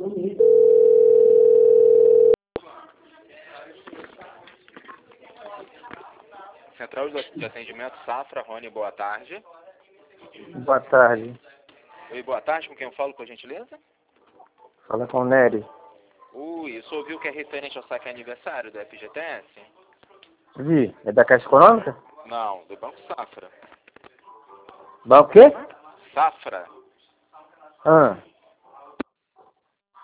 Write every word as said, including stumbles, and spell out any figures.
Central de atendimento Safra, Rony, boa tarde. Boa tarde. Oi, boa tarde, com quem eu falo, por gentileza? Fala com o Nery. Ui, isso ouviu que é referente ao saque aniversário do F G T S? Vi. É da Caixa Econômica? Não, do Banco Safra. Vai o quê? Safra. Ah.